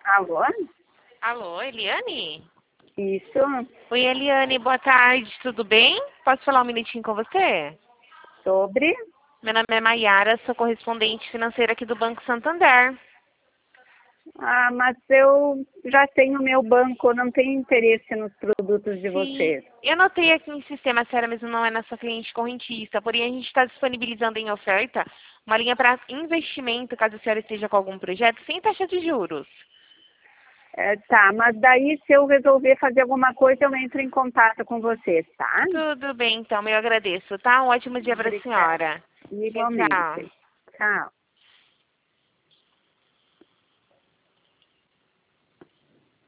Alô? Alô, Eliane? Isso? Oi, Eliane, boa tarde, tudo bem? Posso falar um minutinho com você? Sobre? Meu nome é Maiara, sou correspondente financeira aqui do Banco Santander. Ah, mas eu já tenho meu banco, não tenho interesse nos produtos de Sim, vocês. eu notei aqui no sistema, a senhora mesmo não é nossa cliente correntista, porém a gente está disponibilizando em oferta uma linha para investimento, caso a senhora esteja com algum projeto, sem taxa de juros. Tá, mas daí se eu resolver fazer alguma coisa, eu entro em contato com vocês, tá? Tudo bem, então, eu agradeço, tá? Um ótimo dia para a Obrigada. senhora. Tchau, tchau. Igualmente. Tchau.